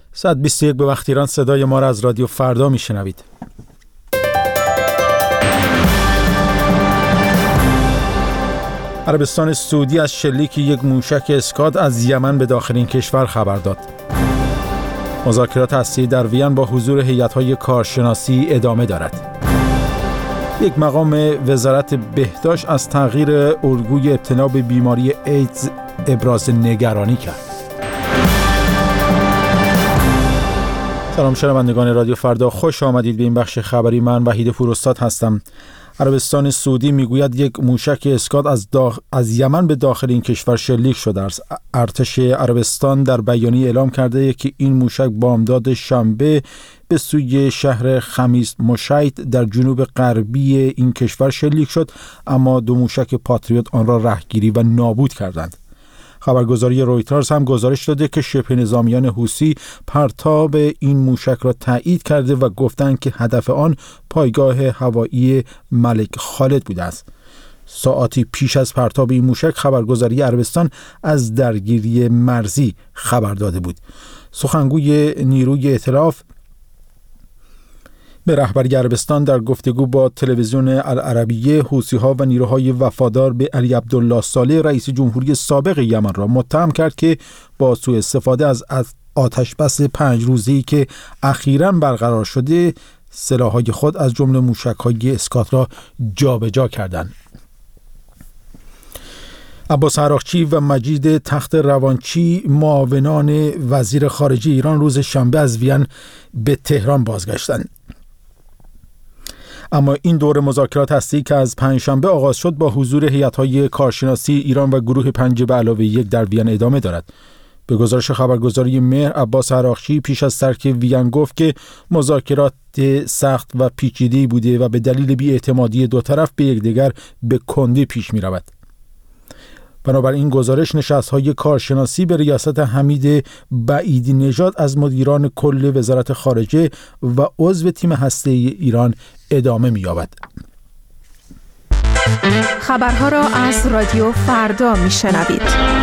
121 به وقت ایران صدای ما را از رادیو فردا میشنوید. عربستان سعودی از شلیک یک موشک اسکات از یمن به داخل این کشور خبر داد. مذاکرات هسته‌ای در وین با حضور هیئت‌های کارشناسی ادامه دارد. یک مقام وزارت بهداشت از تغییر الگوی ابتلا به بیماری ایدز ابراز نگرانی کرد. سلام شنوندگان رادیو فردا، خوش آمدید به این بخش خبری. من وحید پوراستاد هستم. عربستان سعودی میگوید یک موشک اسکات از یمن به داخل این کشور شلیک شده است. ارتش عربستان در بیانیه اعلام کرده که این موشک بامداد شنبه به سوی شهر خمیس مشیط در جنوب غربی این کشور شلیک شد، اما دو موشک پاتریوت آن را رهگیری و نابود کردند. خبرگزاری رویترز هم گزارش داده که شبه نظامیان حوثی پرتاب این موشک را تایید کرده و گفتند که هدف آن پایگاه هوایی ملک خالد بوده است. ساعاتی پیش از پرتاب این موشک خبرگزاری عربستان از درگیری مرزی خبر داده بود. سخنگوی نیروی ائتلاف به رهبری عربستان در گفتگو با تلویزیون العربیه حوثی‌ها و نیروهای وفادار به علی عبدالله صالح رئیس جمهوری سابق یمن را متهم کرد که با سوء استفاده از آتش‌بس 5 روزه‌ای که اخیراً برقرار شده سلاح‌های خود از جمله موشک‌های اسکات را جابجا کردند. عباس عراقچی و مجید تخت روانچی معاونان وزیر خارجه ایران روز شنبه از وین به تهران بازگشتند. اما این دور مذاکرات هسته‌ای که از پنجشنبه آغاز شد با حضور هیئت‌های کارشناسی ایران و گروه 5+1 در وین ادامه دارد. به گزارش خبرگزاری مهر، عباس عراقچی پیش از ترک وین گفت که مذاکرات سخت و پیچیده‌ای بوده و به دلیل بی‌اعتمادی دو طرف به یکدیگر به کندی پیش می‌رود. بنابراین گزارش نشست‌های کارشناسی به ریاست حمید بعیدی نژاد از مدیران کل وزارت خارجه و عضو تیم هسته‌ای ایران ادامه می‌یابد. خبرها را از رادیو فردا می‌شنوید.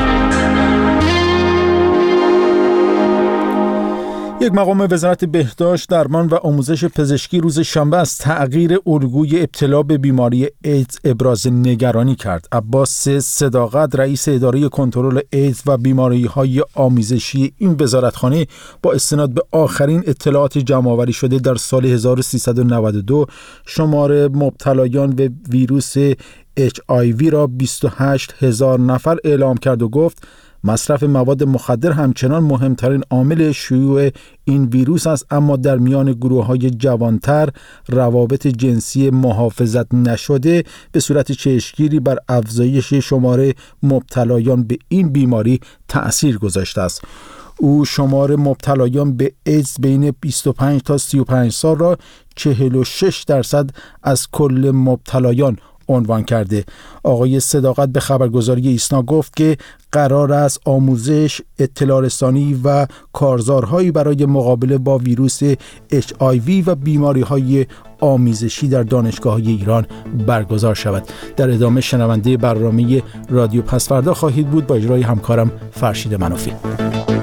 یک مقام وزارت بهداشت، درمان و آموزش پزشکی روز شنبه از تغییر الگوی ابتلا به بیماری ایدز ابراز نگرانی کرد. عباس صداقت، رئیس اداره کنترل ایدز و بیماری‌های آمیزشی این وزارتخانه، با استناد به آخرین اطلاعات جمع‌آوری شده در سال 1392 شمار مبتلایان به ویروس HIV را 28,000 نفر اعلام کرد و گفت مصرف مواد مخدر همچنان مهمترین عامل شیوع این ویروس است، اما در میان گروه‌های جوانتر روابط جنسی محافظت نشده به صورت چشمگیری بر افزایش شمار مبتلایان به این بیماری تأثیر گذاشته است. او شمار مبتلایان به ایدز بین 25 تا 35 سال را 46% از کل مبتلایان عنوان کرده. آقای صداقت به خبرگزاری ایسنا گفت که قرار است آموزش، اطلاع رسانی و کارزارهایی برای مقابله با ویروس HIV و بیماری‌های آمیزشی در دانشگاه‌های ایران برگزار شود. در ادامه شنونده برنامه رادیو پس‌فردا خواهید بود با اجرای همکارم فرشید منافی.